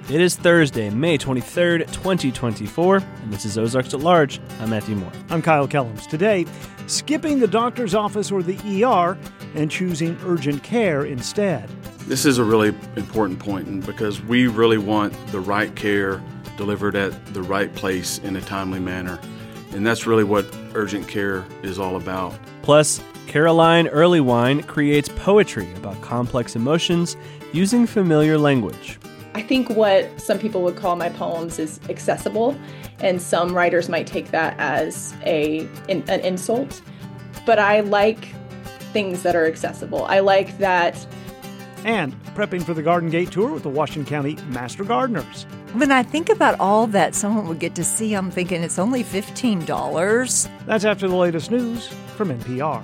It is Thursday, May 23rd, 2024, and this is Ozarks at Large. I'm Matthew Moore. I'm Kyle Kellums. Today, skipping the doctor's office or the ER and choosing urgent care instead. This is a really important point because we really want the right care delivered at the right place in a timely manner. And that's really what urgent care is all about. Plus, Caroline Earlywine creates poetry about complex emotions using familiar language. I think what some people would call my poems is accessible, and some writers might take that as an insult. But I like things that are accessible. I like that. And prepping for the Garden Gate tour with the Washington County Master Gardeners. When I think about all that someone would get to see, I'm thinking it's only $15. That's after the latest news from NPR.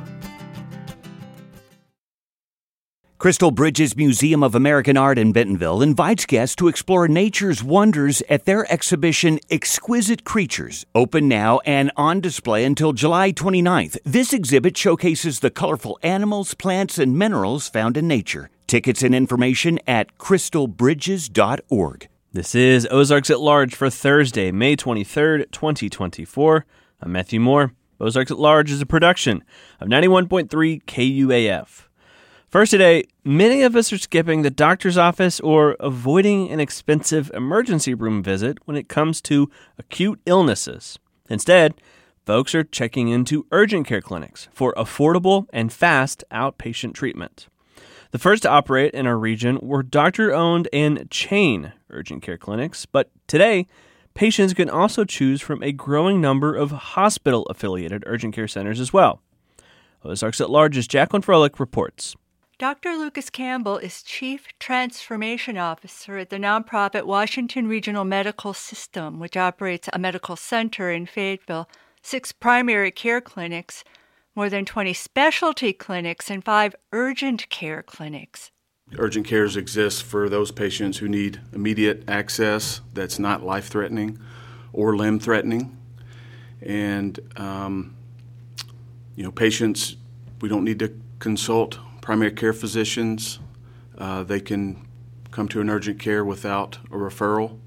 Crystal Bridges Museum of American Art in Bentonville invites guests to explore nature's wonders at their exhibition Exquisite Creatures, open now and on display until July 29th. This exhibit showcases the colorful animals, plants, and minerals found in nature. Tickets and information at crystalbridges.org. This is Ozarks at Large for Thursday, May 23rd, 2024. I'm Matthew Moore. Ozarks at Large is a production of 91.3 KUAF. First today, many of us are skipping the doctor's office or avoiding an expensive emergency room visit when it comes to acute illnesses. Instead, folks are checking into urgent care clinics for affordable and fast outpatient treatment. The first to operate in our region were doctor-owned and chain urgent care clinics, but today, patients can also choose from a growing number of hospital-affiliated urgent care centers as well. Ozarks at Large's Jacqueline Froelich reports. Dr. Lucas Campbell is Chief Transformation Officer at the nonprofit Washington Regional Medical System, which operates a medical center in Fayetteville, 6 primary care clinics, more than 20 specialty clinics, and 5 urgent care clinics. Urgent cares exist for those patients who need immediate access that's not life-threatening or limb-threatening. And, patients, we don't need to consult primary care physicians. They can come to an urgent care without a referral.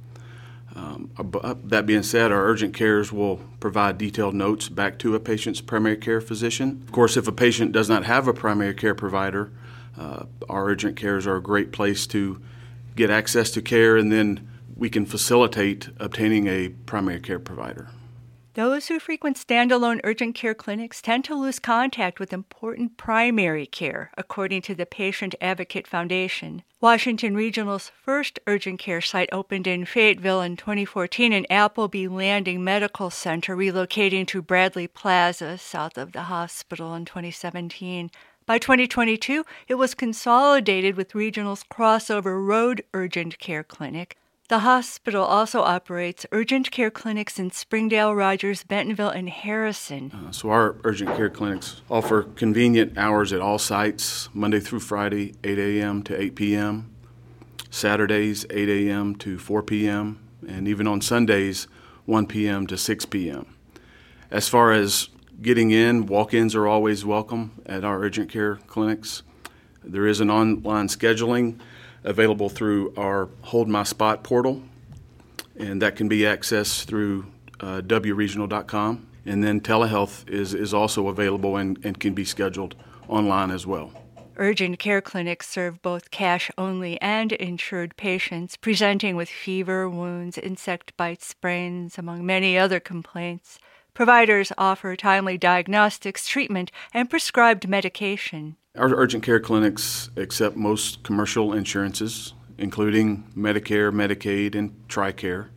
That being said, our urgent cares will provide detailed notes back to a patient's primary care physician. Of course, if a patient does not have a primary care provider, our urgent cares are a great place to get access to care, and then we can facilitate obtaining a primary care provider. Those who frequent standalone urgent care clinics tend to lose contact with important primary care, according to the Patient Advocate Foundation. Washington Regional's first urgent care site opened in Fayetteville in 2014 in Appleby Landing Medical Center, relocating to Bradley Plaza, south of the hospital, in 2017. By 2022, it was consolidated with Regional's Crossover Road Urgent Care Clinic. The hospital also operates urgent care clinics in Springdale, Rogers, Bentonville, and Harrison. So our urgent care clinics offer convenient hours at all sites, Monday through Friday, 8 a.m. to 8 p.m., Saturdays, 8 a.m. to 4 p.m., and even on Sundays, 1 p.m. to 6 p.m. As far as getting in, walk-ins are always welcome at our urgent care clinics. There is an online scheduling available through our Hold My Spot portal, and that can be accessed through wregional.com. And then telehealth is also available and can be scheduled online as well. Urgent care clinics serve both cash-only and insured patients presenting with fever, wounds, insect bites, sprains, among many other complaints. Providers offer timely diagnostics, treatment, and prescribed medication. Our urgent care clinics accept most commercial insurances, including Medicare, Medicaid, and TRICARE.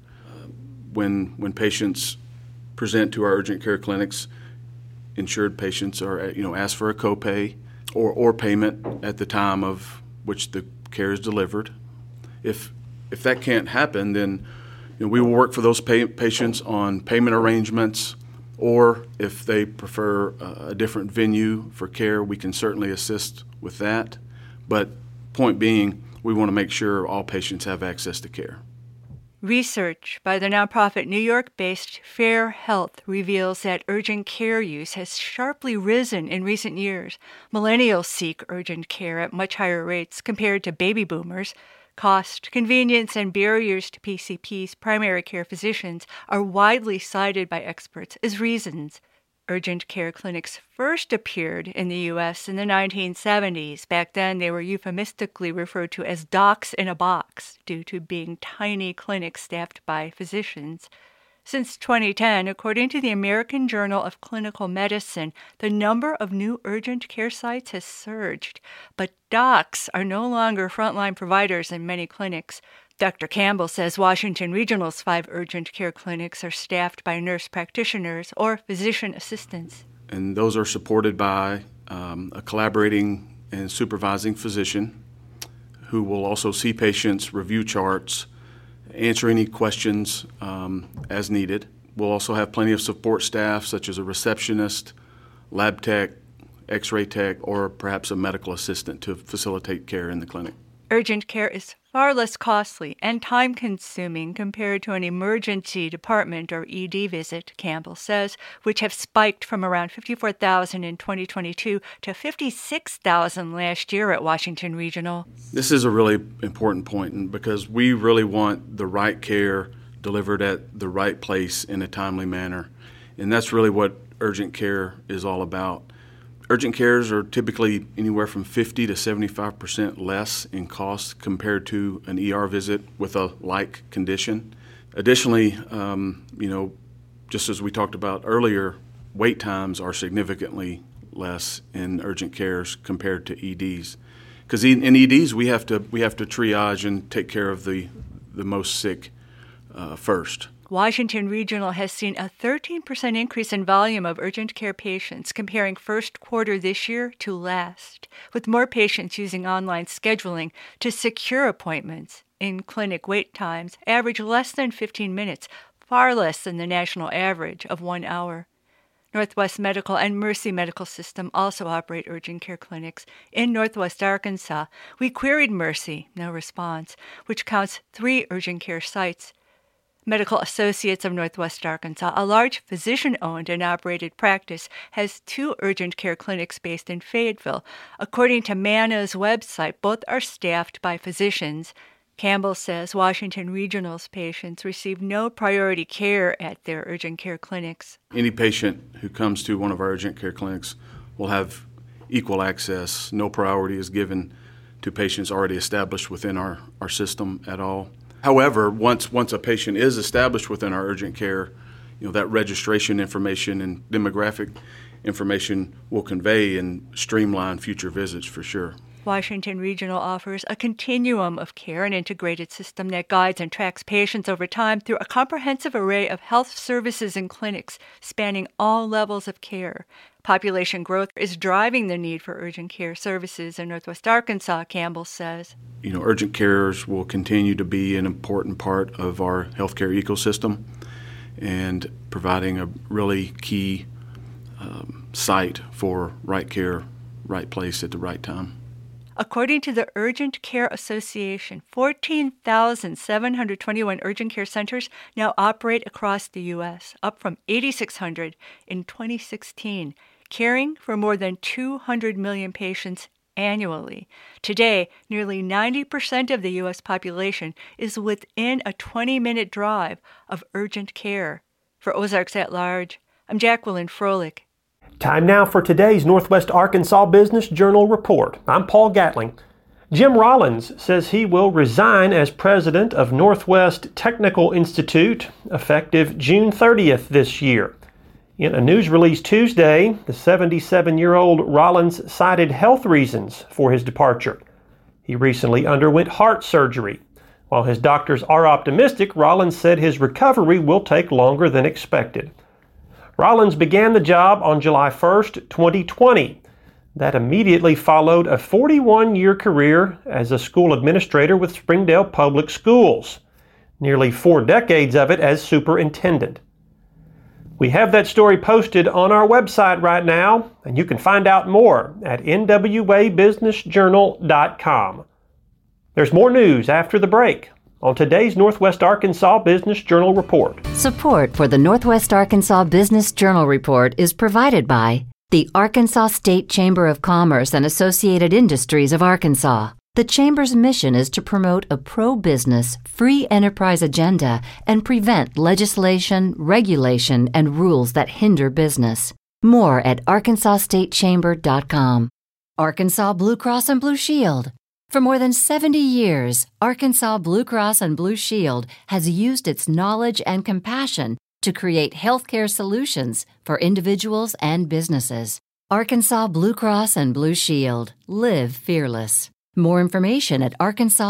When patients present to our urgent care clinics, insured patients are asked for a copay or payment at the time of which the care is delivered. If that can't happen, then we will work for those patients on payment arrangements. Or if they prefer a different venue for care, we can certainly assist with that. But point being, we want to make sure all patients have access to care. Research by the nonprofit New York-based Fair Health reveals that urgent care use has sharply risen in recent years. Millennials seek urgent care at much higher rates compared to baby boomers. Cost, convenience, and barriers to PCPs, primary care physicians, are widely cited by experts as reasons. Urgent care clinics first appeared in the U.S. in the 1970s. Back then, they were euphemistically referred to as docs in a box due to being tiny clinics staffed by physicians. Since 2010, according to the American Journal of Clinical Medicine, the number of new urgent care sites has surged, but docs are no longer frontline providers in many clinics. Dr. Campbell says Washington Regional's 5 urgent care clinics are staffed by nurse practitioners or physician assistants. And those are supported by a collaborating and supervising physician who will also see patients, review charts, answer any questions as needed. We'll also have plenty of support staff such as a receptionist, lab tech, x-ray tech, or perhaps a medical assistant to facilitate care in the clinic. Urgent care is far less costly and time-consuming compared to an emergency department or ED visit, Campbell says, which have spiked from around 54,000 in 2022 to 56,000 last year at Washington Regional. This is a really important point because we really want the right care delivered at the right place in a timely manner. And that's really what urgent care is all about. Urgent cares are typically anywhere from 50 to 75% less in cost compared to an ER visit with a like condition. Additionally, just as we talked about earlier, wait times are significantly less in urgent cares compared to EDs. Because in EDs, we have to triage and take care of the most sick first. Washington Regional has seen a 13% increase in volume of urgent care patients comparing first quarter this year to last, with more patients using online scheduling to secure appointments. In-clinic wait times average less than 15 minutes, far less than the national average of 1 hour. Northwest Medical and Mercy Medical System also operate urgent care clinics in Northwest Arkansas. We queried Mercy, no response, which counts 3 urgent care sites. Medical Associates of Northwest Arkansas, a large physician-owned and operated practice, has 2 urgent care clinics based in Fayetteville. According to MANA's website, both are staffed by physicians. Campbell says Washington Regional's patients receive no priority care at their urgent care clinics. Any patient who comes to one of our urgent care clinics will have equal access. No priority is given to patients already established within our system at all. However, once a patient is established within our urgent care, that registration information and demographic information will convey and streamline future visits for sure. Washington Regional offers a continuum of care, an integrated system that guides and tracks patients over time through a comprehensive array of health services and clinics spanning all levels of care. Population growth is driving the need for urgent care services in Northwest Arkansas, Campbell says. Urgent cares will continue to be an important part of our healthcare ecosystem and providing a really key site for right care, right place at the right time. According to the Urgent Care Association, 14,721 urgent care centers now operate across the U.S., up from 8,600 in 2016, caring for more than 200 million patients annually. Today, nearly 90% of the U.S. population is within a 20-minute drive of urgent care. For Ozarks at Large, I'm Jacqueline Froelich. Time now for today's Northwest Arkansas Business Journal report. I'm Paul Gatling. Jim Rollins says he will resign as president of Northwest Technical Institute effective June 30th this year. In a news release Tuesday, the 77-year-old Rollins cited health reasons for his departure. He recently underwent heart surgery. While his doctors are optimistic, Rollins said his recovery will take longer than expected. Rollins began the job on July 1st, 2020. That immediately followed a 41-year career as a school administrator with Springdale Public Schools, nearly 4 decades of it as superintendent. We have that story posted on our website right now, and you can find out more at nwabusinessjournal.com. There's more news after the break on today's Northwest Arkansas Business Journal Report. Support for the Northwest Arkansas Business Journal Report is provided by the Arkansas State Chamber of Commerce and Associated Industries of Arkansas, The Chamber's mission is to promote a pro-business, free enterprise agenda and prevent legislation, regulation, and rules that hinder business. More at arkansasstatechamber.com. Arkansas Blue Cross and Blue Shield. For more than 70 years, Arkansas Blue Cross and Blue Shield has used its knowledge and compassion to create healthcare solutions for individuals and businesses. Arkansas Blue Cross and Blue Shield. Live fearless. More information at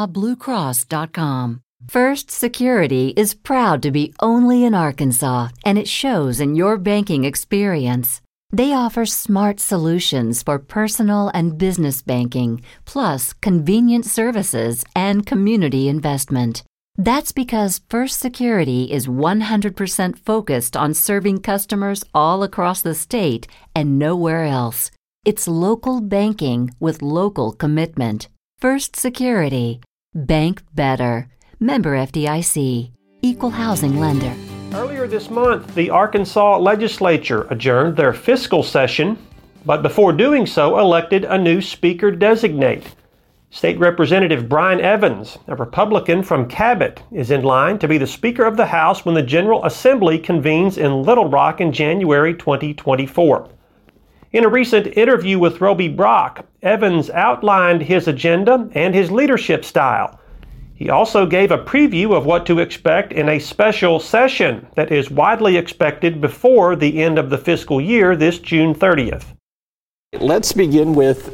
arkansasbluecross.com. First Security is proud to be only in Arkansas, and it shows in your banking experience. They offer smart solutions for personal and business banking, plus convenient services and community investment. That's because First Security is 100% focused on serving customers all across the state and nowhere else. It's local banking with local commitment. First Security. Bank better. Member FDIC. Equal housing lender. Earlier this month, the Arkansas legislature adjourned their fiscal session, but before doing so, elected a new speaker designate. State Representative Brian Evans, a Republican from Cabot, is in line to be the Speaker of the House when the General Assembly convenes in Little Rock in January 2024. In a recent interview with Roby Brock, Evans outlined his agenda and his leadership style. He also gave a preview of what to expect in a special session that is widely expected before the end of the fiscal year this June 30th. Let's begin with,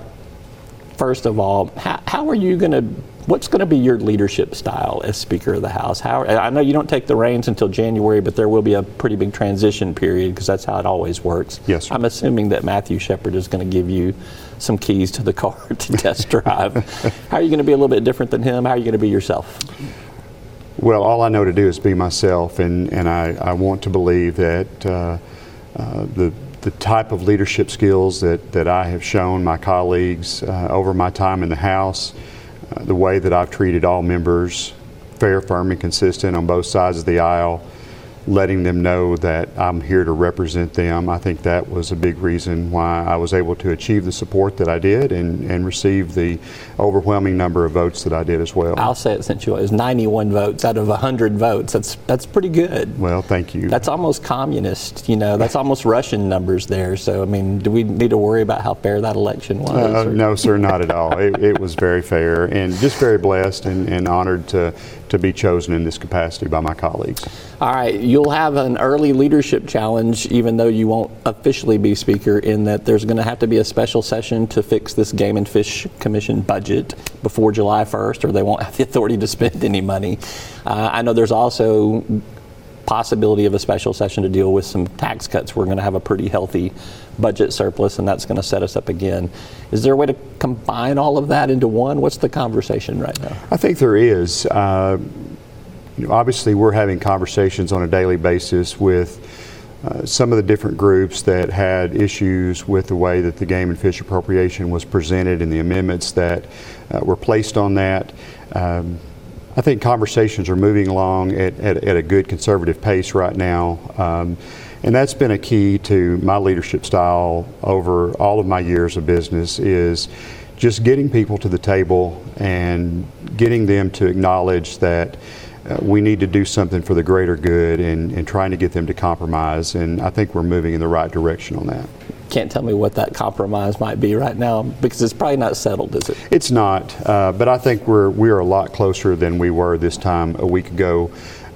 first of all, how are you going to, what's going to be your leadership style as Speaker of the House? I know you don't take the reins until January, but there will be a pretty big transition period because that's how it always works. Yes, sir. I'm assuming that Matthew Shepard is going to give you some keys to the car to test drive. How are you going to be a little bit different than him? How are you going to be yourself? Well, all I know to do is be myself, and I want to believe that the type of leadership skills that I have shown my colleagues over my time in the House, the way that I've treated all members, fair, firm, and consistent on both sides of the aisle, letting them know that I'm here to represent them. I think that was a big reason why I was able to achieve the support that I did and receive the overwhelming number of votes that I did as well. I'll say it since you was 91 votes out of 100 votes. That's pretty good. Well, thank you. That's almost communist, that's almost Russian numbers there. So, I mean, do we need to worry about how fair that election was? No, sir, not at all. It was very fair and just very blessed and honored to be chosen in this capacity by my colleagues. All right, you'll have an early leadership challenge, even though you won't officially be Speaker, in that there's going to have to be a special session to fix this Game and Fish Commission budget before July 1st, or they won't have the authority to spend any money. I know there's also possibility of a special session to deal with some tax cuts. We're going to have a pretty healthy budget surplus, and that's going to set us up again. Is there a way to combine all of that into one? What's the conversation right now? I think there is. Obviously, we're having conversations on a daily basis with some of the different groups that had issues with the way that the Game and Fish appropriation was presented and the amendments that were placed on that. I think conversations are moving along at a good conservative pace right now. And that's been a key to my leadership style over all of my years of business, is just getting people to the table and getting them to acknowledge that we need to do something for the greater good and trying to get them to compromise. And I think we're moving in the right direction on that. Can't tell me what that compromise might be right now, because it's probably not settled, is it? It's not, but I think we are a lot closer than we were this time a week ago.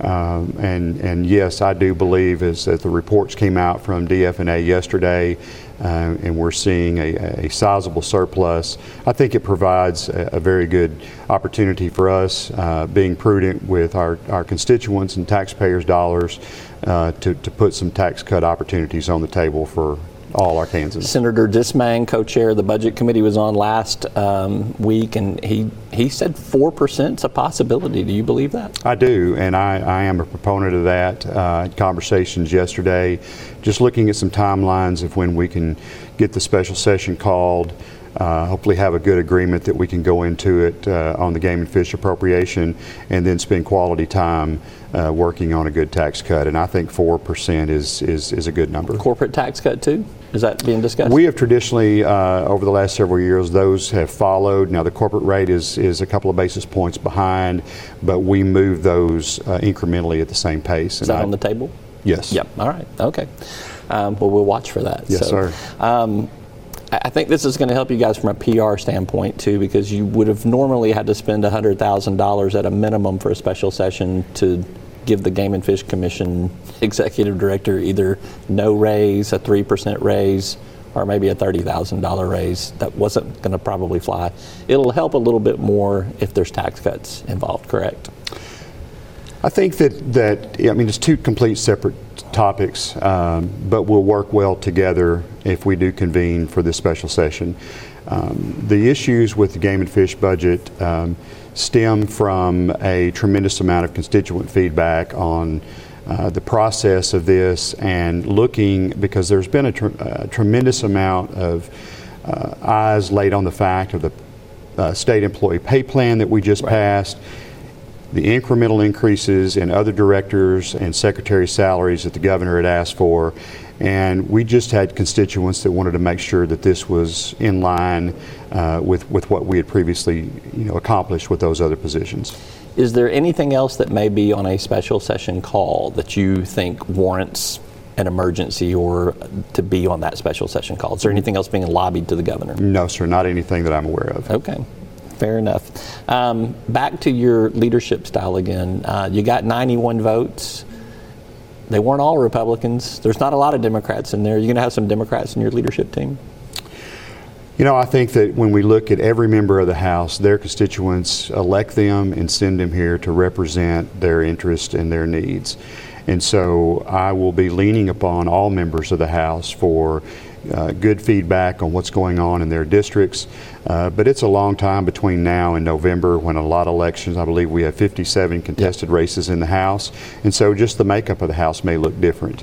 And yes, I do believe as the reports came out from DF&A yesterday, and we're seeing a sizable surplus, I think it provides a very good opportunity for us, being prudent with our constituents and taxpayers' dollars, to put some tax cut opportunities on the table for all Arkansans. Senator Dismang, co-chair of the Budget Committee, was on last week, and he said 4% is a possibility. Do you believe that? I do, and I am a proponent of that. Conversations yesterday, just looking at some timelines of when we can get the special session called, hopefully have a good agreement that we can go into it on the game and fish appropriation, and then spend quality time working on a good tax cut. And I think 4% is a good number. Corporate tax cut too? Is that being discussed? We have traditionally, over the last several years, those have followed. Now the corporate rate is a couple of basis points behind, but we move those incrementally at the same pace. Is that on the table? Yes. Yep. All right. Okay. Well, we'll watch for that. Yes, sir. I think this is going to help you guys from a PR standpoint too, because you would have normally had to spend $100,000 at a minimum for a special session to give the Game and Fish Commission executive director either no raise, a 3% raise, or maybe a $30,000 raise. That wasn't going to probably fly. It'll help a little bit more if there's tax cuts involved, correct? I think that it's two complete separate topics, but will work well together if we do convene for this special session. The issues with the Game and Fish budget stem from a tremendous amount of constituent feedback on the process of this, and looking, because there's been a tremendous amount of eyes laid on the fact of the state employee pay plan that we just passed, the incremental increases in other directors and secretary salaries that the governor had asked for, and we just had constituents that wanted to make sure that this was in line with what we had previously accomplished with those other positions. Is there anything else that may be on a special session call that you think warrants an emergency or to be on that special session call? Is there anything else being lobbied to the governor? No, sir, not anything that I'm aware of. Okay. Fair enough. Back to your leadership style again. You got 91 votes. They weren't all Republicans. There's not a lot of Democrats in there. You're going to have some Democrats in your leadership team? I think that when we look at every member of the House, their constituents elect them and send them here to represent their interests and their needs. And so I will be leaning upon all members of the House for good feedback on what's going on in their districts. But it's a long time between now and November when a lot of elections, I believe we have 57 contested races in the House. And so just the makeup of the House may look different.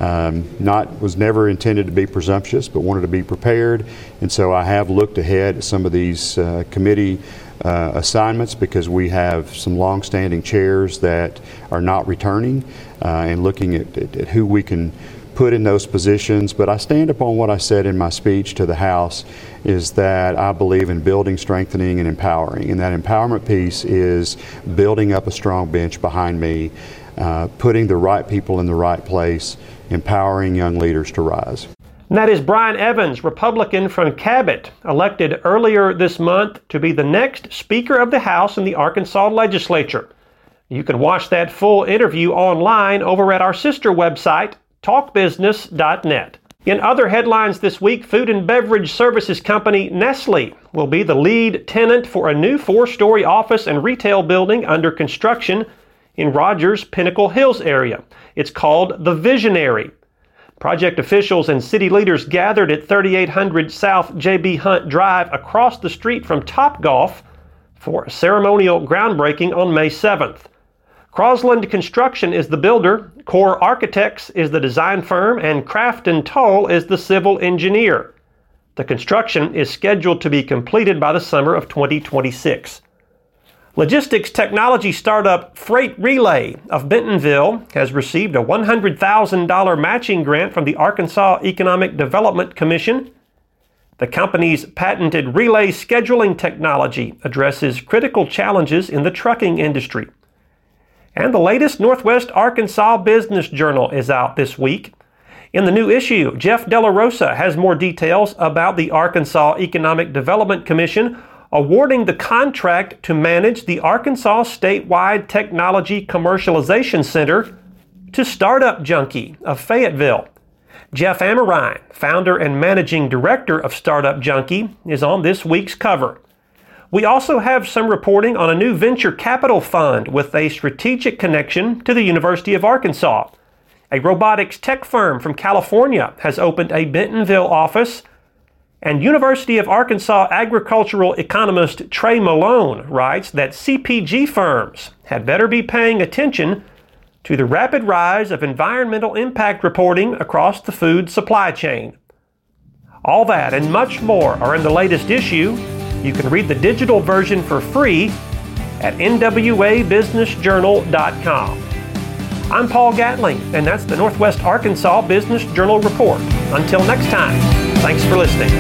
Was never intended to be presumptuous, but wanted to be prepared. And so I have looked ahead at some of these committee assignments, because we have some long-standing chairs that are not returning, and looking at who we can put in those positions. But I stand upon what I said in my speech to the House, is that I believe in building, strengthening, and empowering. And that empowerment piece is building up a strong bench behind me, putting the right people in the right place, empowering young leaders to rise. And that is Brian Evans, Republican from Cabot, elected earlier this month to be the next Speaker of the House in the Arkansas Legislature. You can watch that full interview online over at our sister website, talkbusiness.net. In other headlines this week, food and beverage services company Nestle will be the lead tenant for a new 4-story office and retail building under construction in Rogers Pinnacle Hills area. It's called The Visionary. Project officials and city leaders gathered at 3800 South J.B. Hunt Drive across the street from Topgolf for a ceremonial groundbreaking on May 7th. Crosland Construction is the builder, Core Architects is the design firm, and Craft & Toll is the civil engineer. The construction is scheduled to be completed by the summer of 2026. Logistics technology startup Freight Relay of Bentonville has received a $100,000 matching grant from the Arkansas Economic Development Commission. The company's patented relay scheduling technology addresses critical challenges in the trucking industry. And the latest Northwest Arkansas Business Journal is out this week. In the new issue, Jeff Della Rosa has more details about the Arkansas Economic Development Commission awarding the contract to manage the Arkansas Statewide Technology Commercialization Center to Startup Junkie of Fayetteville. Jeff Amorine, founder and managing director of Startup Junkie, is on this week's cover. We also have some reporting on a new venture capital fund with a strategic connection to the University of Arkansas. A robotics tech firm from California has opened a Bentonville office, and University of Arkansas agricultural economist Trey Malone writes that CPG firms had better be paying attention to the rapid rise of environmental impact reporting across the food supply chain. All that and much more are in the latest issue. You can read the digital version for free at nwabusinessjournal.com. I'm Paul Gatling, and that's the Northwest Arkansas Business Journal Report. Until next time, thanks for listening.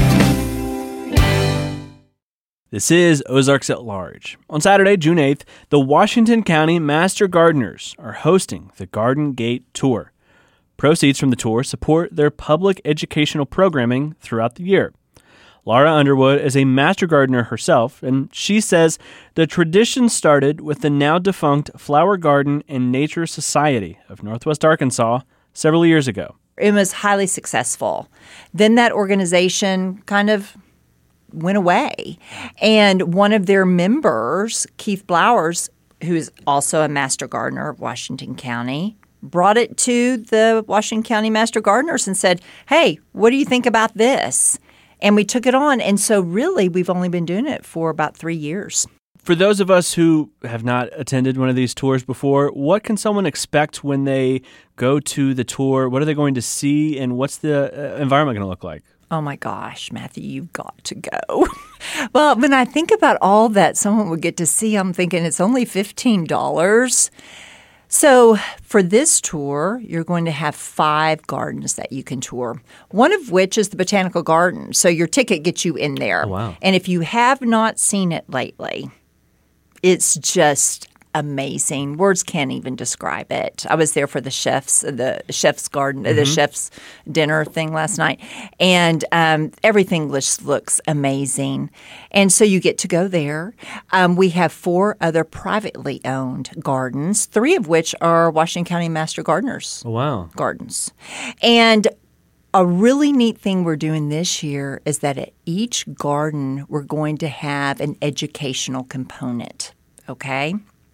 This is Ozarks at Large. On Saturday, June 8th, the Washington County Master Gardeners are hosting the Garden Gate Tour. Proceeds from the tour support their public educational programming throughout the year. Laura Underwood is a master gardener herself, and she says the tradition started with the now-defunct Flower Garden and Nature Society of Northwest Arkansas several years ago. It was highly successful. Then that organization kind of went away, and one of their members, Keith Blowers, who is also a master gardener of Washington County, brought it to the Washington County Master Gardeners and said, hey, what do you think about this? And we took it on. And so really, we've only been doing it for about 3 years. For those of us who have not attended one of these tours before, what can someone expect when they go to the tour? What are they going to see? And what's the environment going to look like? Oh my gosh, Matthew, you've got to go. Well, when I think about all that someone would get to see, I'm thinking it's only $15. So for this tour, you're going to have 5 gardens that you can tour, one of which is the Botanical Garden. So your ticket gets you in there. Oh, wow. And if you have not seen it lately, it's just amazing. Words can't even describe it. I was there for the chef's garden, the chef's dinner thing last night, and everything just looks amazing. And so you get to go there. We have 4 other privately owned gardens, 3 of which are Washington County Master Gardeners. Oh, wow. Gardens. And a really neat thing we're doing this year is that at each garden we're going to have an educational component, okay?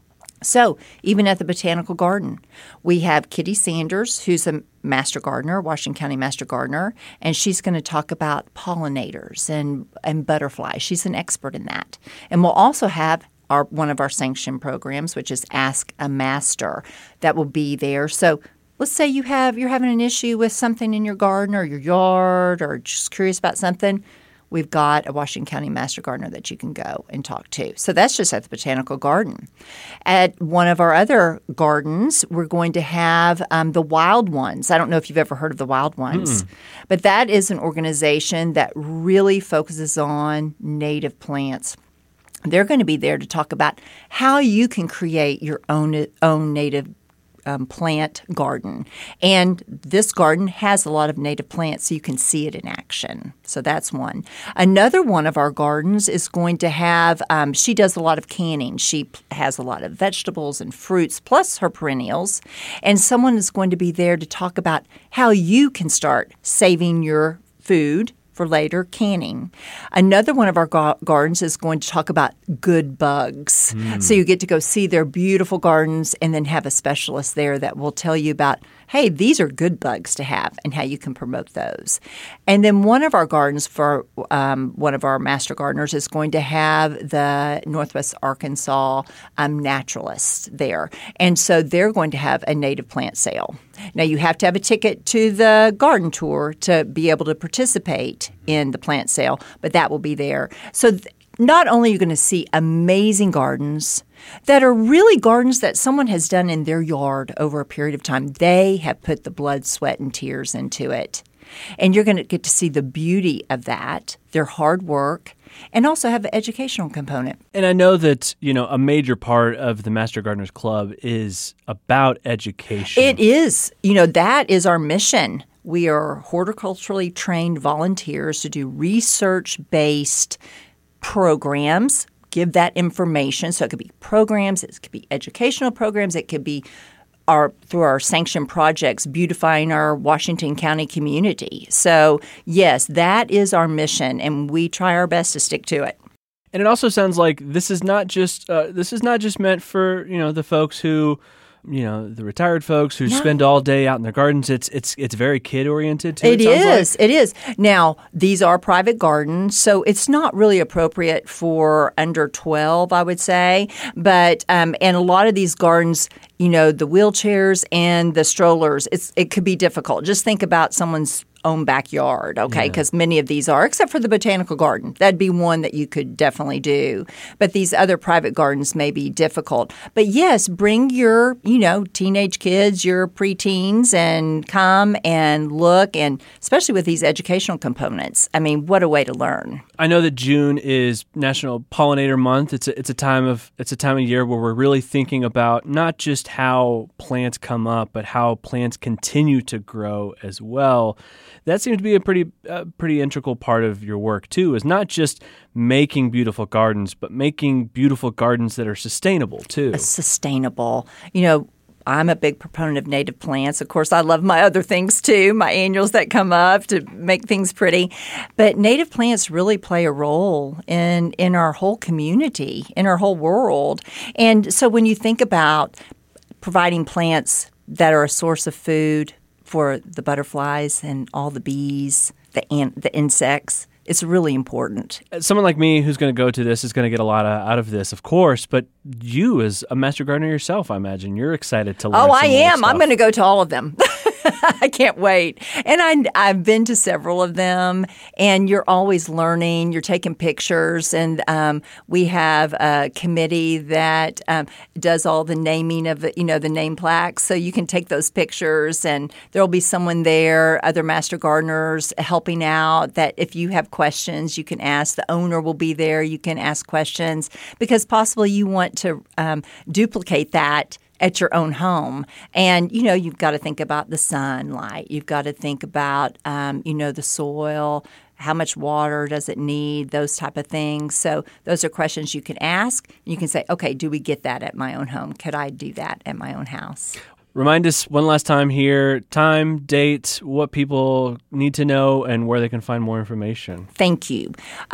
So even at the Botanical Garden, we have Kitty Sanders, who's a master gardener, Washington County Master Gardener, and she's going to talk about pollinators and butterflies. She's an expert in that. And we'll also have one of our sanctioned programs, which is Ask a Master, that will be there. So let's say you're having an issue with something in your garden or your yard or just curious about something. We've got a Washington County Master Gardener that you can go and talk to. So that's just at the Botanical Garden. At one of our other gardens, we're going to have the Wild Ones. I don't know if you've ever heard of the Wild Ones, but that is an organization that really focuses on native plants. They're going to be there to talk about how you can create your own native plant garden. And this garden has a lot of native plants, so you can see it in action. So that's one. Another one of our gardens is going to have, she does a lot of canning. She has a lot of vegetables and fruits, plus her perennials. And someone is going to be there to talk about how you can start saving your food for later canning. Another one of our gardens is going to talk about good bugs. So you get to go see their beautiful gardens and then have a specialist there that will tell you about, hey, these are good bugs to have and how you can promote those. And then one of our gardens for one of our master gardeners is going to have the Northwest Arkansas naturalists there. And so they're going to have a native plant sale. Now, you have to have a ticket to the garden tour to be able to participate in the plant sale, but that will be there. So not only are you going to see amazing gardens that are really gardens that someone has done in their yard over a period of time. They have put the blood, sweat, and tears into it. And you're going to get to see the beauty of that, their hard work, and also have an educational component. And I know that, a major part of the Master Gardeners Club is about education. It is. That is our mission. We are horticulturally trained volunteers to do research-based programs, give that information. So it could be programs, it could be educational programs, it could be through our sanctioned projects, beautifying our Washington County community. So, yes, that is our mission, and we try our best to stick to it. And it also sounds like this is not just meant for the folks who, the retired folks who spend all day out in their gardens. It's very kid oriented too. It is. Now, these are private gardens, so it's not really appropriate for under 12, I would say. But and a lot of these gardens, the wheelchairs and the strollers, it could be difficult. Just think about someone's own backyard, okay? Because many of these are, except for the botanical garden. That'd be one that you could definitely do. But these other private gardens may be difficult. But yes, bring your, teenage kids, your preteens, and come and look, and especially with these educational components. I mean, what a way to learn. I know that June is National Pollinator Month. It's a time of year where we're really thinking about not just how plants come up, but how plants continue to grow as well. That seems to be a pretty integral part of your work too. Is not just making beautiful gardens, but making beautiful gardens that are sustainable too. Sustainable. I'm a big proponent of native plants. Of course, I love my other things too, my annuals that come up to make things pretty. But native plants really play a role in our whole community, in our whole world. And so when you think about providing plants that are a source of food for the butterflies and all the bees, the insects, it's really important. Someone like me who's going to go to this is going to get a lot out of this, of course, but you as a master gardener yourself, I imagine, you're excited to learn some more I am. stuff. I'm going to go to all of them. I can't wait. And I've been to several of them, and you're always learning. You're taking pictures, and we have a committee that does all the naming of the name plaques, so you can take those pictures, and there'll be someone there, other master gardeners helping out, that if you have questions, you can ask. The owner will be there. You can ask questions because possibly you want to duplicate that at your own home. And, you've got to think about the sunlight. You've got to think about, the soil, how much water does it need, those type of things. So those are questions you can ask. You can say, okay, do we get that at my own home? Could I do that at my own house? Remind us one last time here, time, date, what people need to know, and where they can find more information. Thank you.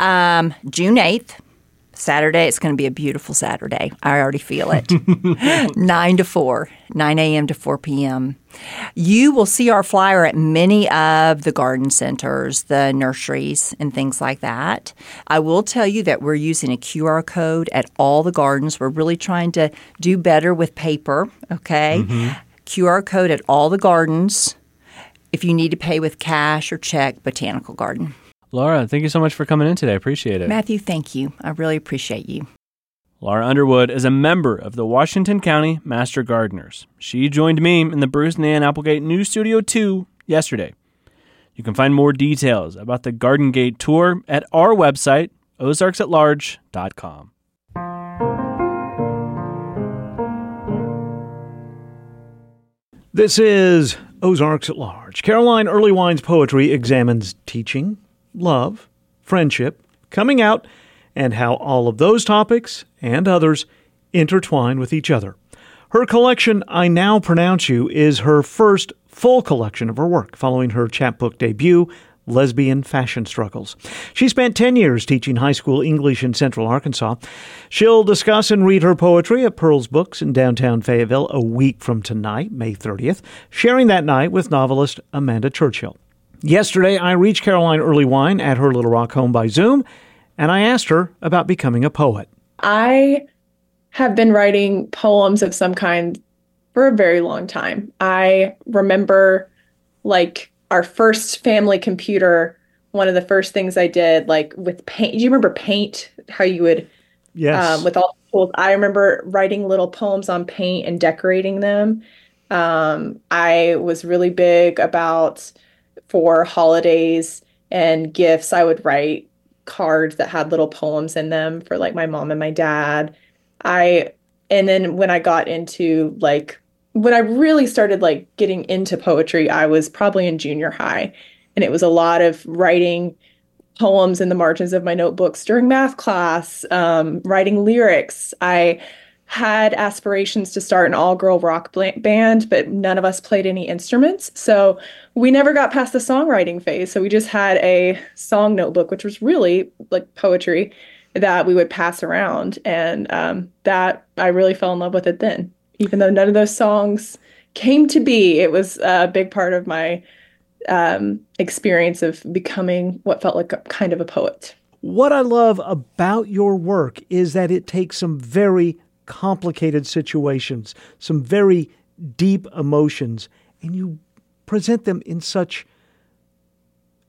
June 8th. Saturday, it's going to be a beautiful Saturday. I already feel it. 9 a.m. to 4 p.m. You will see our flyer at many of the garden centers, the nurseries, and things like that. I will tell you that we're using a QR code at all the gardens. We're really trying to do better with paper, okay? Mm-hmm. QR code at all the gardens. If you need to pay with cash or check, Botanical Garden. Laura, thank you so much for coming in today. I appreciate it. Matthew, thank you. I really appreciate you. Laura Underwood is a member of the Washington County Master Gardeners. She joined me in the Bruce and Ann Applegate News Studio 2 yesterday. You can find more details about the Garden Gate Tour at our website, ozarksatlarge.com. This is Ozarks at Large. Caroline Earlywine's poetry examines teaching, love, friendship, coming out, and how all of those topics and others intertwine with each other. Her collection, I Now Pronounce You, is her first full collection of her work, following her chapbook debut, Lesbian Fashion Struggles. She spent 10 years teaching high school English in Central Arkansas. She'll discuss and read her poetry at Pearl's Books in downtown Fayetteville a week from tonight, May 30th, sharing that night with novelist Amanda Churchill. Yesterday, I reached Caroline Earlywine at her Little Rock home by Zoom, and I asked her about becoming a poet. I have been writing poems of some kind for a very long time. I remember, our first family computer, one of the first things I did, with paint. Do you remember paint? How you would, yes, with all the tools. I remember writing little poems on paint and decorating them. I was really big about, for holidays and gifts, I would write cards that had little poems in them for my mom and my dad. And then when I got into when I really started getting into poetry, I was probably in junior high, and it was a lot of writing poems in the margins of my notebooks during math class, writing lyrics. I had aspirations to start an all-girl rock band, but none of us played any instruments. So we never got past the songwriting phase. So we just had a song notebook, which was really poetry that we would pass around. And that I really fell in love with it then. Even though none of those songs came to be, it was a big part of my experience of becoming what felt like a kind of a poet. What I love about your work is that it takes some very complicated situations, some very deep emotions, and you present them in such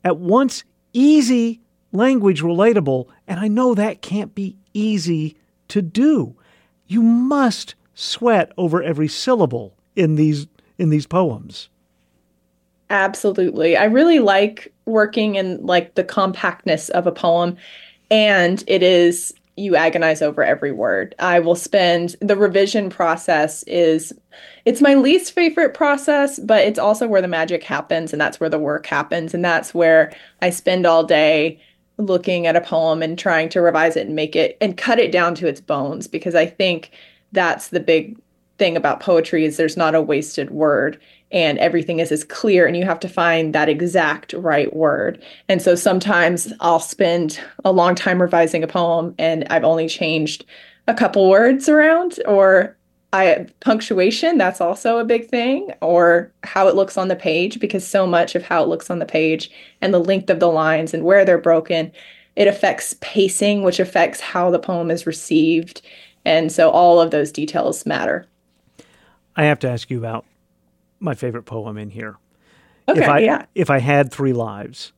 at once easy language, relatable, and I know that can't be easy to do. You must sweat over every syllable in these poems. Absolutely. I really like working in like the compactness of a poem, and you agonize over every word. I will spend the revision process it's my least favorite process, but it's also where the magic happens, and that's where the work happens, and that's where I spend all day looking at a poem and trying to revise it and make it and cut it down to its bones, because I think that's the big thing about poetry is there's not a wasted word, and everything is as clear, and you have to find that exact right word. And so sometimes I'll spend a long time revising a poem and I've only changed a couple words around, or punctuation, that's also a big thing, or how it looks on the page, because so much of how it looks on the page and the length of the lines and where they're broken, it affects pacing, which affects how the poem is received. And so all of those details matter. I have to ask you about my favorite poem in here. Okay, If I Had 3 Lives,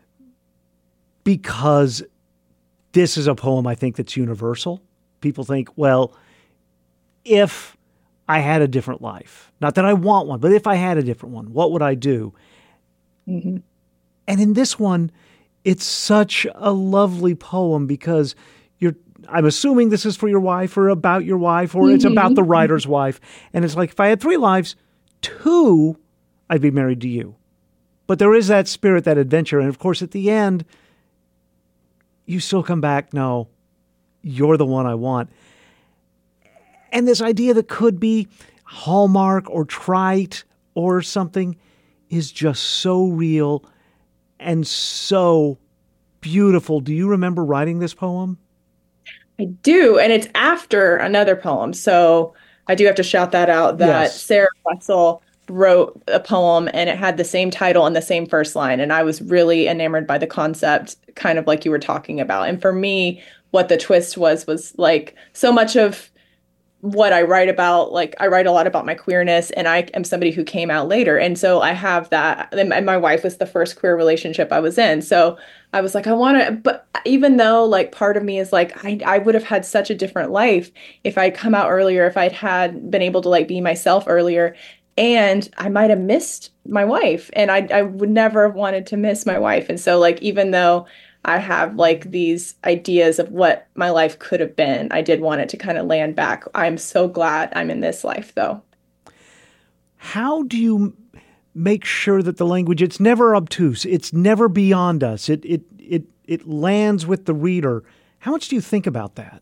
because this is a poem I think that's universal. People think, well, if I had a different life, not that I want one, but if I had a different one, what would I do? Mm-hmm. And in this one, it's such a lovely poem because I'm assuming this is for your wife or about your wife, or it's about the writer's wife. And it's like, if I had 3 lives, 2, I'd be married to you. But there is that spirit, that adventure. And of course, at the end, you still come back, no, you're the one I want. And this idea that could be Hallmark or trite or something is just so real and so beautiful. Do you remember writing this poem? I do, and it's after another poem. So I do have to shout that out, that Yes. Sarah Russell wrote a poem and it had the same title and the same first line. And I was really enamored by the concept, kind of like you were talking about. And for me, what the twist was like so much of what I write about, like I write a lot about my queerness, and I am somebody who came out later. And so I have that, and my wife was the first queer relationship I was in. So I was like, I want to, but even though like part of me is like, I would have had such a different life if I'd come out earlier, if I'd had been able to like be myself earlier, and I might have missed my wife, and I would never have wanted to miss my wife. And so like, even though I have like these ideas of what my life could have been, I did want it to kind of land back. I'm so glad I'm in this life though. How do you make sure that the language, it's never obtuse, it's never beyond us, it lands with the reader? How much do you think about that?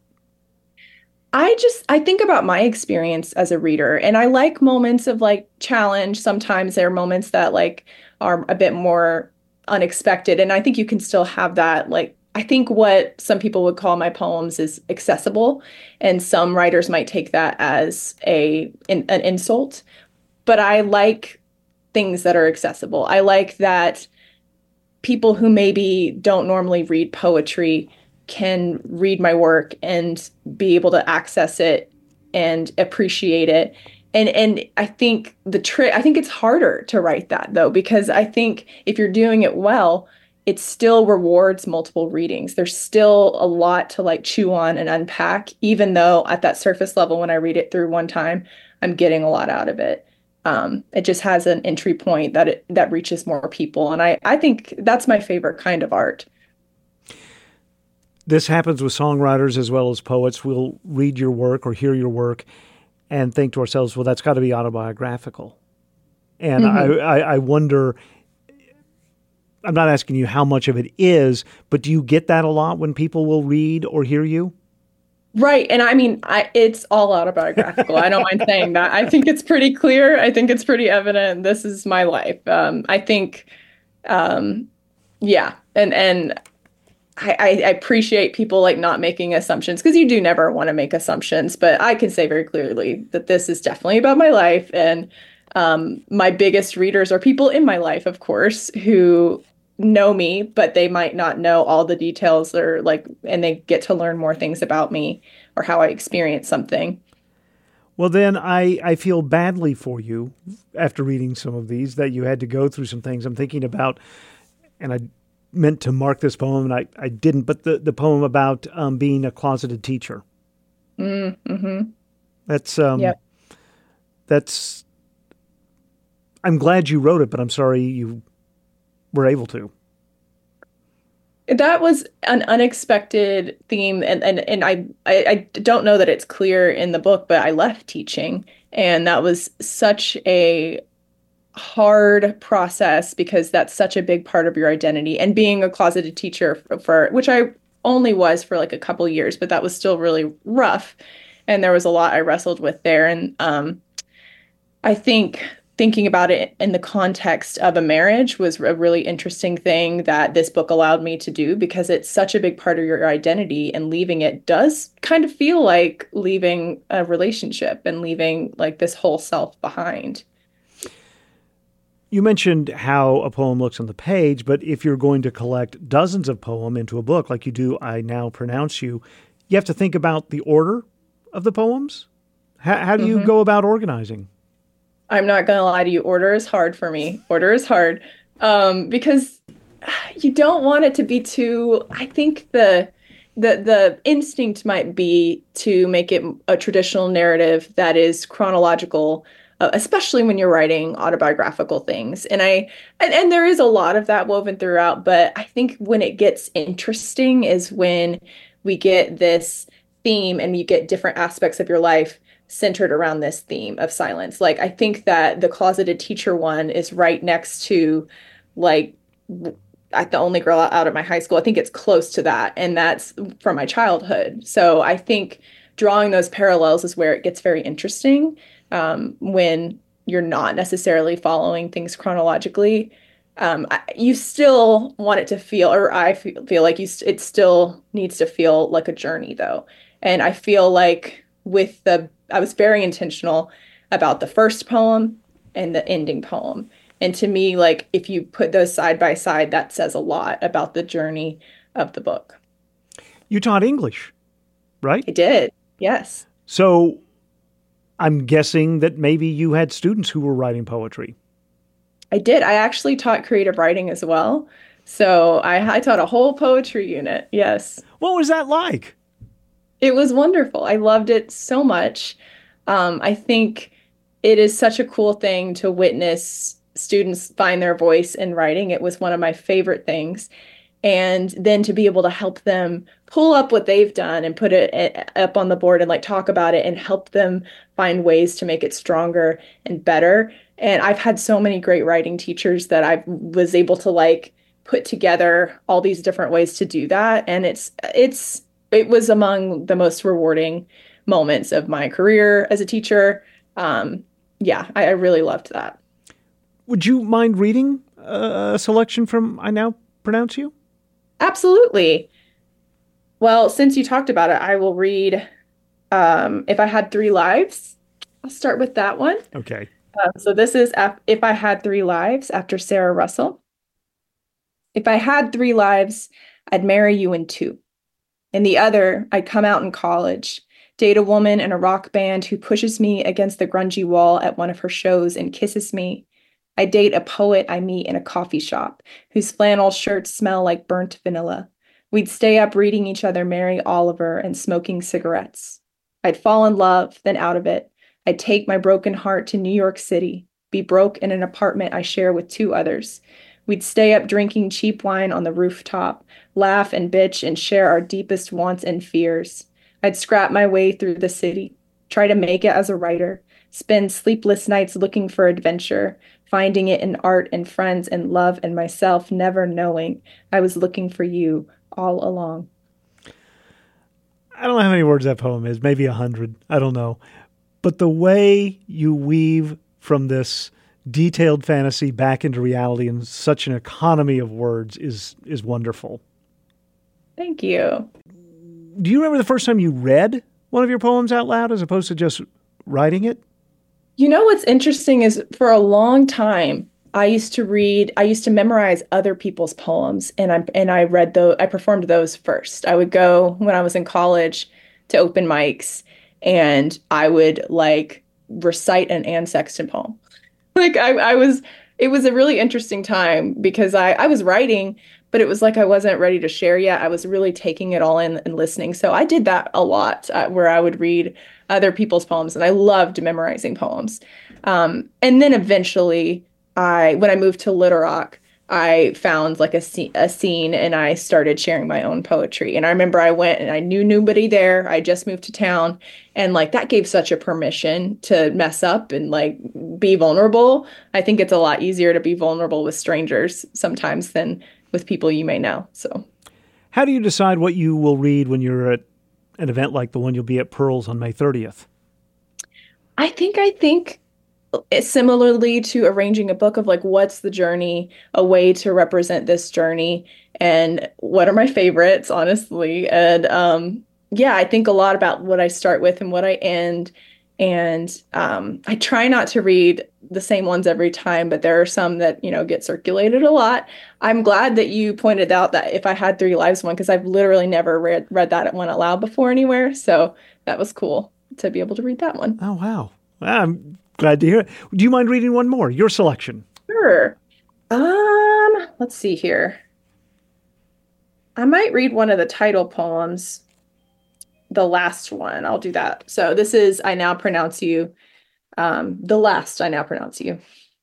I think about my experience as a reader, and I like moments of like challenge. Sometimes there are moments that like are a bit more unexpected, and I think you can still have that. Like, I think what some people would call my poems is accessible, and some writers might take that as an insult, but I like things that are accessible. I like that people who maybe don't normally read poetry can read my work and be able to access it and appreciate it. And I think I think it's harder to write that though, because I think if you're doing it well, it still rewards multiple readings. There's still a lot to like chew on and unpack, even though at that surface level, when I read it through one time, I'm getting a lot out of it. It just has an entry point that reaches more people. And I think that's my favorite kind of art. This happens with songwriters as well as poets. We'll read your work or hear your work and think to ourselves, well, that's got to be autobiographical. And I wonder, I'm not asking you how much of it is, but do you get that a lot when people will read or hear you? Right. And I mean, it's all autobiographical. I don't mind saying that. I think it's pretty clear. I think it's pretty evident. This is my life. I think, yeah. And I appreciate people like not making assumptions, because you do never want to make assumptions, but I can say very clearly that this is definitely about my life. And my biggest readers are people in my life, of course, who know me, but they might not know all the details, or like, and they get to learn more things about me or how I experience something. Well, then I feel badly for you after reading some of these, that you had to go through some things. I'm thinking about and I meant to mark this poem, and I didn't, but the poem about being a closeted teacher. Mm-hmm. That's Yep. that's. I'm glad you wrote it, but I'm sorry you were able to. That was an unexpected theme, and I don't know that it's clear in the book, but I left teaching, and that was such a hard process because that's such a big part of your identity. And being a closeted teacher for which I only was for like a couple years, but that was still really rough, and there was a lot I wrestled with there. And I think thinking about it in the context of a marriage was a really interesting thing that this book allowed me to do, because it's such a big part of your identity, and leaving it does kind of feel like leaving a relationship and leaving like this whole self behind. You mentioned how a poem looks on the page, but if you're going to collect dozens of poems into a book like you do I Now Pronounce You, you have to think about the order of the poems. How do you go about organizing? I'm not going to lie to you. Order is hard for me. Order is hard because you don't want it to be too, I think the instinct might be to make it a traditional narrative that is chronological, especially when you're writing autobiographical things. And there is a lot of that woven throughout, but I think when it gets interesting is when we get this theme and you get different aspects of your life centered around this theme of silence. Like, I think that the closeted teacher one is right next to, like, the only girl out of my high school. I think it's close to that. And that's from my childhood. So I think drawing those parallels is where it gets very interesting, when you're not necessarily following things chronologically. You still want it to feel, or I feel like it still needs to feel like a journey, though. And I feel like I was very intentional about the first poem and the ending poem. And to me, like, if you put those side by side, that says a lot about the journey of the book. You taught English, right? I did, yes. So I'm guessing that maybe you had students who were writing poetry. I did. I actually taught creative writing as well. So I taught a whole poetry unit, yes. What was that like? It was wonderful. I loved it so much. I think it is such a cool thing to witness students find their voice in writing. It was one of my favorite things. And then to be able to help them pull up what they've done and put it up on the board and like talk about it and help them find ways to make it stronger and better. And I've had so many great writing teachers that I was able to like put together all these different ways to do that. And it was among the most rewarding moments of my career as a teacher. I really loved that. Would you mind reading a selection from I Now Pronounce You? Absolutely. Well, since you talked about it, I will read If I Had 3 Lives. I'll start with that one. Okay. So this is If I Had 3 Lives, after Sarah Russell. If I had 3 lives, I'd marry you in 2. In the other, I'd come out in college, date a woman in a rock band who pushes me against the grungy wall at one of her shows and kisses me. I'd date a poet I meet in a coffee shop whose flannel shirts smell like burnt vanilla. We'd stay up reading each other Mary Oliver and smoking cigarettes. I'd fall in love, then out of it. I'd take my broken heart to New York City, be broke in an apartment I share with 2 others. We'd stay up drinking cheap wine on the rooftop, laugh and bitch and share our deepest wants and fears. I'd scrap my way through the city, try to make it as a writer, spend sleepless nights looking for adventure, finding it in art and friends and love and myself, never knowing I was looking for you all along. I don't know how many words that poem is, maybe 100. I don't know. But the way you weave from this detailed fantasy back into reality in such an economy of words is wonderful. Thank you. Do you remember the first time you read one of your poems out loud as opposed to just writing it? You know what's interesting is for a long time, I used to memorize other people's poems, and I performed those first. I would go when I was in college to open mics, and I would like recite an Anne Sexton poem. Like I was it was a really interesting time because I was writing, but it was like I wasn't ready to share yet. I was really taking it all in and listening. So I did that a lot, where I would read other people's poems, and I loved memorizing poems. And then eventually, when I moved to Little Rock, I found like a scene and I started sharing my own poetry. And I remember I went and I knew nobody there. I just moved to town, and like that gave such a permission to mess up and like be vulnerable. I think it's a lot easier to be vulnerable with strangers sometimes than with people you may know. So how do you decide what you will read when you're at an event like the one you'll be at Pearls on May 30th? I think similarly to arranging a book of like, what's the journey, a way to represent this journey, and what are my favorites, honestly. And I think a lot about what I start with and what I end. And I try not to read the same ones every time, but there are some that, get circulated a lot. I'm glad that you pointed out that If I Had 3 Lives one, because I've literally never read that one out loud before anywhere. So that was cool to be able to read that one. Oh, wow. I'm glad to hear it. Do you mind reading one more? Your selection. Sure. Let's see here. I might read one of the title poems. The last one. I'll do that. So this is I Now Pronounce You. The last I Now Pronounce You.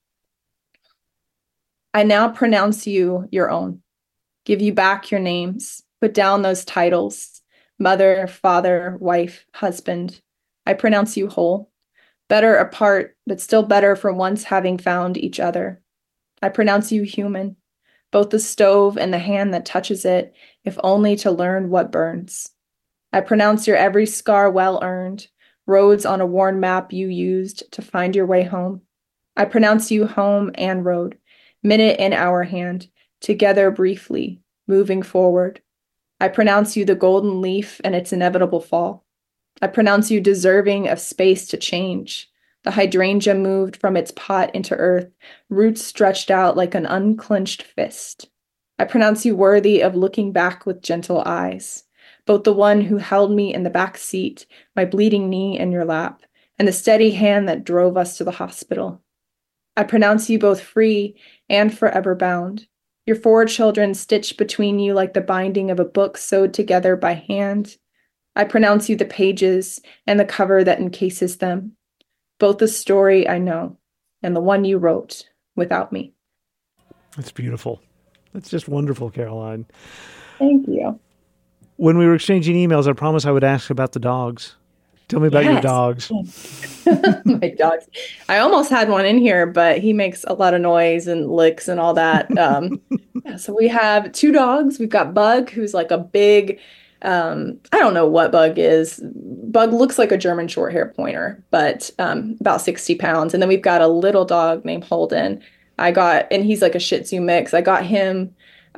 I now pronounce you your own. Give you back your names. Put down those titles. Mother, father, wife, husband. I pronounce you whole. Better apart, but still better for once having found each other. I pronounce you human, both the stove and the hand that touches it, if only to learn what burns. I pronounce your every scar well earned, roads on a worn map you used to find your way home. I pronounce you home and road, minute in our hand, together briefly, moving forward. I pronounce you the golden leaf and its inevitable fall. I pronounce you deserving of space to change. The hydrangea moved from its pot into earth, roots stretched out like an unclenched fist. I pronounce you worthy of looking back with gentle eyes, both the one who held me in the back seat, my bleeding knee in your lap, and the steady hand that drove us to the hospital. I pronounce you both free and forever bound, your 4 children stitched between you like the binding of a book sewed together by hand. I pronounce you the pages and the cover that encases them, both the story I know and the one you wrote without me. That's beautiful. That's just wonderful, Caroline. Thank you. When we were exchanging emails, I promised I would ask about the dogs. Tell me about your dogs. My dogs. I almost had one in here, but he makes a lot of noise and licks and all that. So we have 2 dogs. We've got Bug, who's like a big, I don't know what Bug is. Bug looks like a German short hair pointer, but about 60 pounds. And then we've got a little dog named Holden. And he's like a Shih Tzu mix. I got him,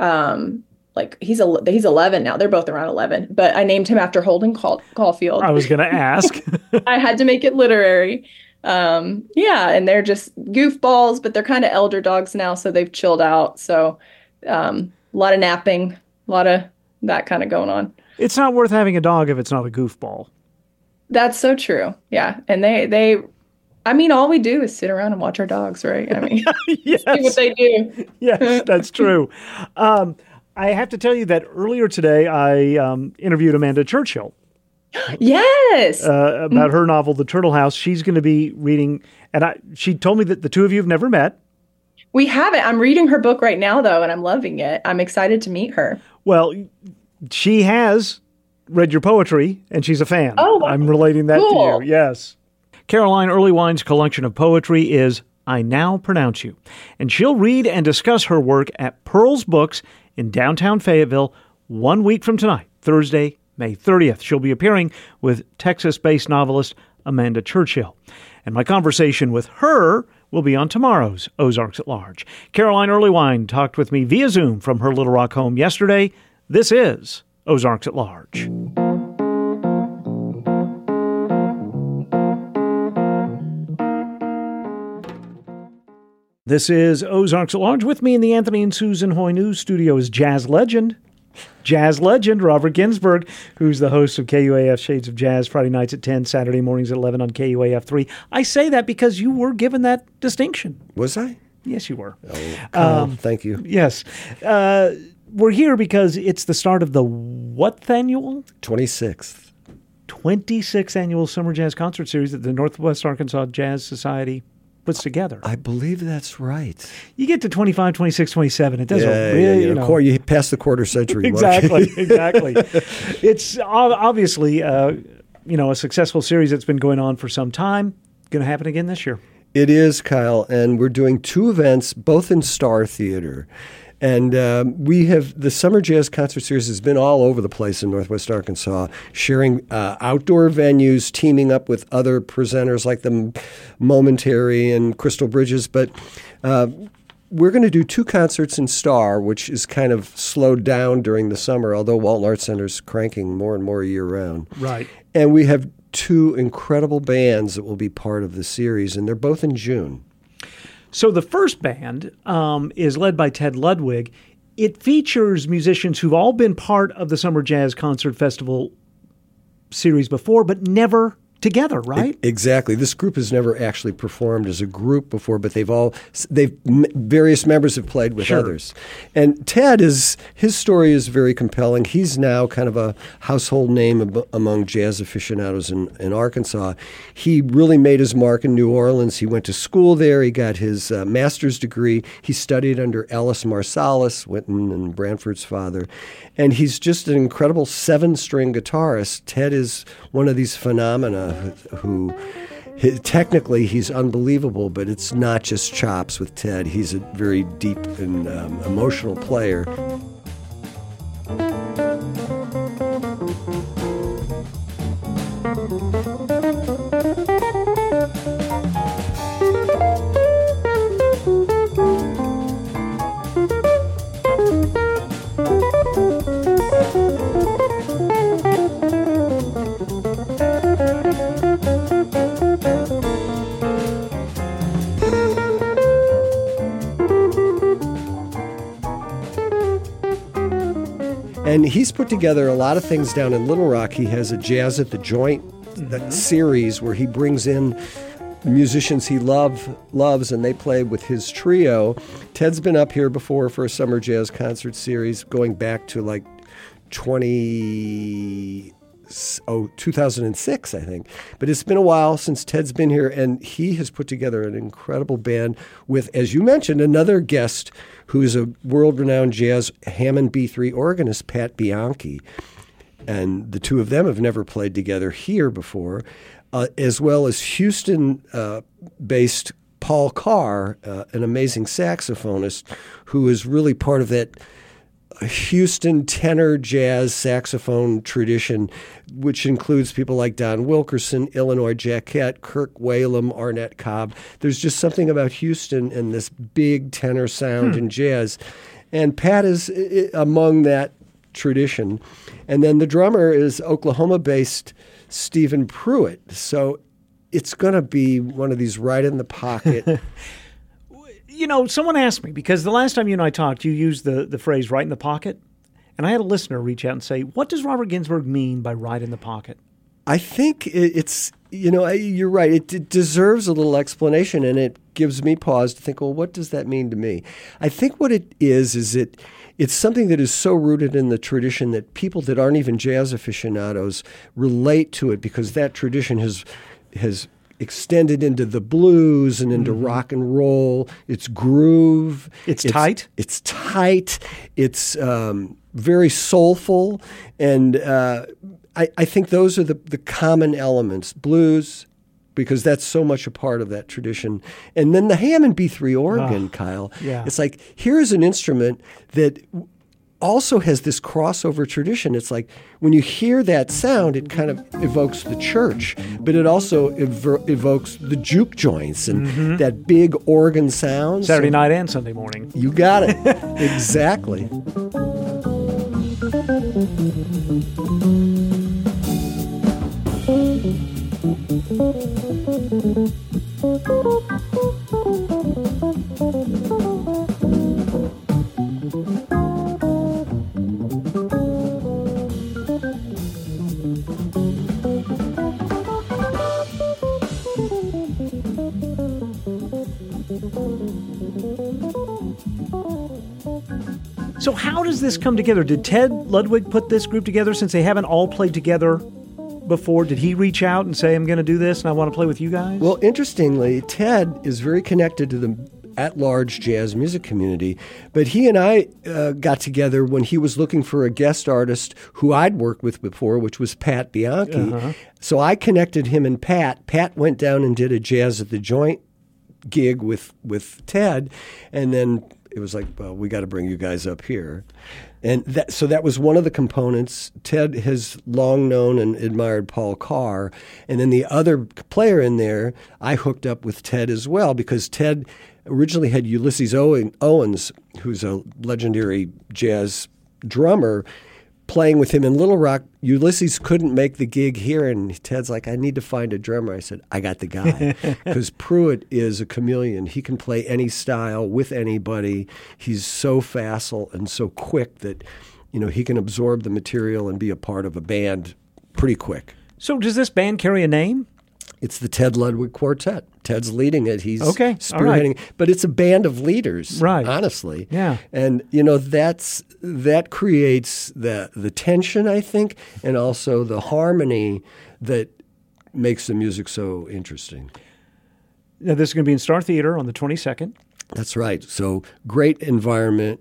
he's 11 now. They're both around 11, but I named him after Holden Caulfield. I was going to ask. I had to make it literary. And they're just goofballs, but they're kind of elder dogs now, so they've chilled out. So a lot of napping, a lot of that kind of going on. It's not worth having a dog if it's not a goofball. That's so true. Yeah. And all we do is sit around and watch our dogs, right? Yes. See what they do. Yes, that's true. I have to tell you that earlier today, I interviewed Amanda Churchill. Yes. About her novel, The Turtle House. She's going to be reading, and she told me that the 2 of you have never met. We haven't. I'm reading her book right now, though, and I'm loving it. I'm excited to meet her. Well, she has read your poetry, and she's a fan. Oh, I'm relating that cool. to you. Yes. Caroline Earlywine's collection of poetry is I Now Pronounce You, and she'll read and discuss her work at Pearls Books in downtown Fayetteville 1 week from tonight, Thursday, May 30th. She'll be appearing with Texas-based novelist Amanda Churchill. And my conversation with her will be on tomorrow's Ozarks at Large. Caroline Earlywine talked with me via Zoom from her Little Rock home yesterday. This is Ozarks at Large. This is Ozarks at Large. With me in the Anthony and Susan Hoy News Studio is jazz legend Robert Ginsburg, who's the host of KUAF Shades of Jazz, Friday nights at 10, Saturday mornings at 11 on KUAF 3. I say that because you were given that distinction. Was I? Yes, you were. Kyle, thank you. Yes. We're here because it's the start of the what annual? 26th. 26th annual Summer Jazz Concert Series that the Northwest Arkansas Jazz Society puts together. I believe that's right. You get to 25, 26, 27. It doesn't really, you pass the quarter century mark. Exactly. It's obviously, a successful series that's been going on for some time. Going to happen again this year. It is, Kyle, and we're doing 2 events, both in Star Theater. And we have the Summer Jazz Concert Series has been all over the place in Northwest Arkansas, sharing outdoor venues, teaming up with other presenters like the Momentary and Crystal Bridges. But we're going to do 2 concerts in Star, which is kind of slowed down during the summer, although Walton Arts Center's cranking more and more year-round. Right. And we have 2 incredible bands that will be part of the series, and they're both in June. So the first band is led by Ted Ludwig. It features musicians who've all been part of the Summer Jazz Concert Festival series before, but never together, right? Exactly. This group has never actually performed as a group before, but various members have played with others. And Ted his story is very compelling. He's now kind of a household name among jazz aficionados in Arkansas. He really made his mark in New Orleans. He went to school there. He got his master's degree. He studied under Ellis Marsalis, Wynton and Branford's father. And he's just an incredible 7-string guitarist. Ted is one of these phenomena who technically he's unbelievable, but it's not just chops with Ted. He's a very deep and emotional player. And he's put together a lot of things down in Little Rock. He has a Jazz at the Joint series where he brings in musicians he loves, and they play with his trio. Ted's been up here before for a Summer Jazz Concert Series going back to like 2006, I think. But it's been a while since Ted's been here, and he has put together an incredible band with, as you mentioned, another guest who is a world-renowned jazz Hammond B3 organist, Pat Bianchi. And the 2 of them have never played together here before, as well as Houston-based Paul Carr, an amazing saxophonist who is really part of that Houston tenor jazz saxophone tradition, which includes people like Don Wilkerson, Illinois Jacquette, Kirk Whalum, Arnett Cobb. There's just something about Houston and this big tenor sound in jazz. And Pat is among that tradition. And then the drummer is Oklahoma-based Stephen Pruitt. So it's going to be one of these right in the pocket. Someone asked me, because the last time you and I talked, you used the phrase right in the pocket. And I had a listener reach out and say, what does Robert Ginsburg mean by right in the pocket? I think it's, you're right. It deserves a little explanation, and it gives me pause to think, well, what does that mean to me? I think what it is it's something that is so rooted in the tradition that people that aren't even jazz aficionados relate to it, because that tradition has extended into the blues and into rock and roll. It's groove. It's tight. It's tight. It's very soulful. And I think those are the common elements. Blues, because that's so much a part of that tradition. And then the Hammond B3 organ, Kyle. Yeah. It's like, here's an instrument that also has this crossover tradition. It's like when you hear that sound, it kind of evokes the church, but it also evokes the juke joints and that big organ sound. Saturday night and Sunday morning. You got it. Exactly. So how does this come together? Did Ted Ludwig put this group together since they haven't all played together before? Did he reach out and say, I'm going to do this and I want to play with you guys? Well, interestingly, Ted is very connected to the at-large jazz music community, but he and I got together when he was looking for a guest artist who I'd worked with before, which was Pat Bianchi. So I connected him and Pat. Pat went down and did a Jazz at the Joint gig with Ted, and then it was like, well, we got to bring you guys up here. And so that was one of the components. Ted has long known and admired Paul Carr. And then the other player in there, I hooked up with Ted as well, because Ted originally had Ulysses Owens, who's a legendary jazz drummer, playing with him in Little Rock. Ulysses couldn't make the gig here, and Ted's like, I need to find a drummer. I said, I got the guy. Because Pruitt is a chameleon. He can play any style with anybody. He's so facile and so quick that, he can absorb the material and be a part of a band pretty quick. So does this band carry a name? It's the Ted Ludwig Quartet. Ted's leading it. He's spearheading. Right. But it's a band of leaders, right? Honestly. Yeah. And, that creates the tension, I think, and also the harmony that makes the music so interesting. Now, this is going to be in Star Theater on the 22nd. That's right. So great environment.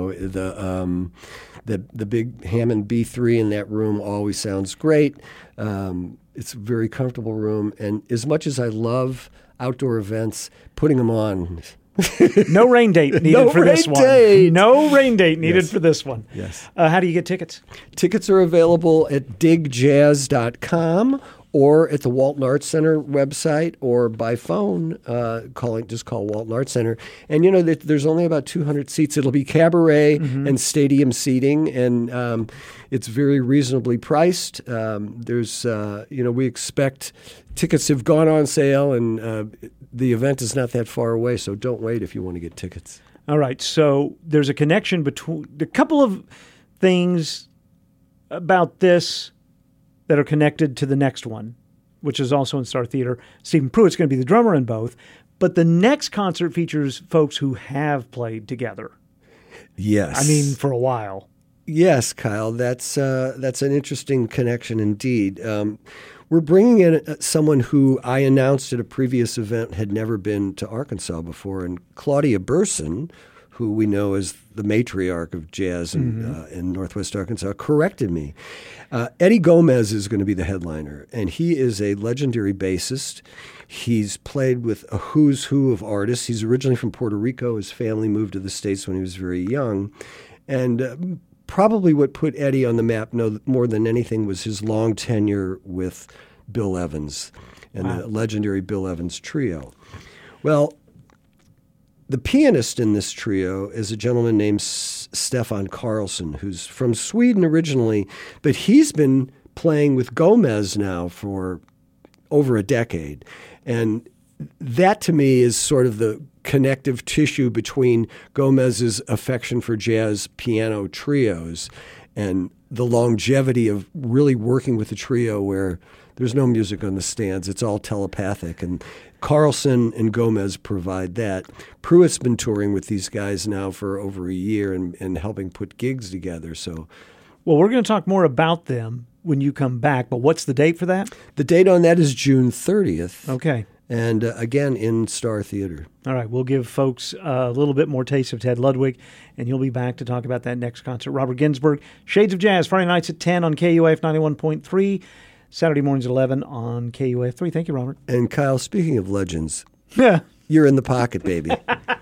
The big Hammond B3 in that room always sounds great. It's a very comfortable room. And as much as I love outdoor events, putting them on. No rain date needed for this one. No rain date needed for this one. Yes. How do you get tickets? Tickets are available at digjazz.com or at the Walton Arts Center website, or by phone, just call Walton Arts Center. And there's only about 200 seats. It'll be cabaret and stadium seating, and it's very reasonably priced. We expect tickets have gone on sale, and the event is not that far away, so don't wait if you want to get tickets. All right, so there's a connection between a couple of things about this that are connected to the next one, which is also in Star Theater. Stephen Pruitt's going to be the drummer in both, but the next concert features folks who have played together. Yes. For a while. Yes, Kyle, that's an interesting connection indeed. We're bringing in someone who I announced at a previous event had never been to Arkansas before, and Claudia Burson, who we know as the matriarch of jazz in Northwest Arkansas, corrected me. Eddie Gomez is going to be the headliner, and he is a legendary bassist. He's played with a who's who of artists. He's originally from Puerto Rico. His family moved to the States when he was very young. And probably what put Eddie on the map more than anything was his long tenure with Bill Evans and the legendary Bill Evans Trio. Well, the pianist in this trio is a gentleman named Stefan Karlsson, who's from Sweden originally, but he's been playing with Gomez now for over a decade. And that, to me, is sort of the connective tissue between Gomez's affection for jazz piano trios and the longevity of really working with a trio where there's no music on the stands. It's all telepathic. And Karlsson and Gomez provide that. Pruitt's been touring with these guys now for over a year and helping put gigs together. Well, we're going to talk more about them when you come back, but what's the date for that? The date on that is June 30th. Okay. And again, in Star Theater. All right, we'll give folks a little bit more taste of Ted Ludwig, and you'll be back to talk about that next concert. Robert Ginsburg, Shades of Jazz, Friday nights at 10 on KUAF 91.3, Saturday mornings at 11 on KUAF 3. Thank you, Robert. And Kyle, speaking of legends, yeah, you're in the pocket, baby.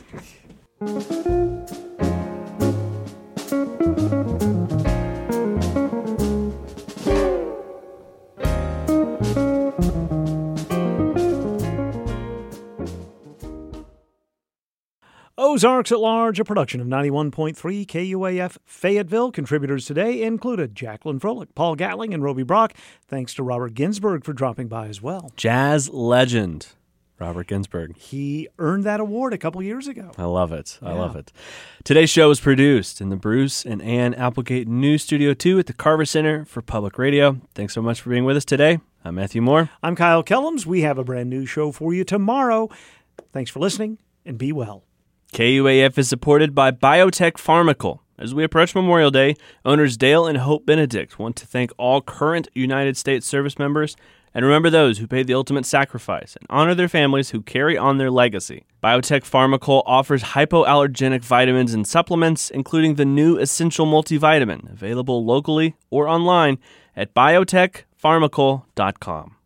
Ozarks at Large, a production of 91.3 KUAF Fayetteville. Contributors today included Jacqueline Froelich, Paul Gatling, and Roby Brock. Thanks to Robert Ginsburg for dropping by as well. Jazz legend, Robert Ginsburg. He earned that award a couple years ago. I love it. I love it. Today's show was produced in the Bruce and Ann Applegate News Studio 2 at the Carver Center for Public Radio. Thanks so much for being with us today. I'm Matthew Moore. I'm Kyle Kellums. We have a brand new show for you tomorrow. Thanks for listening, and be well. KUAF is supported by Biotech Pharmacal, As we approach Memorial Day, owners Dale and Hope Benedict want to thank all current United States service members and remember those who paid the ultimate sacrifice and honor their families who carry on their legacy. Biotech Pharmacal offers hypoallergenic vitamins and supplements, including the new Essential Multivitamin, available locally or online at biotechpharmacal.com.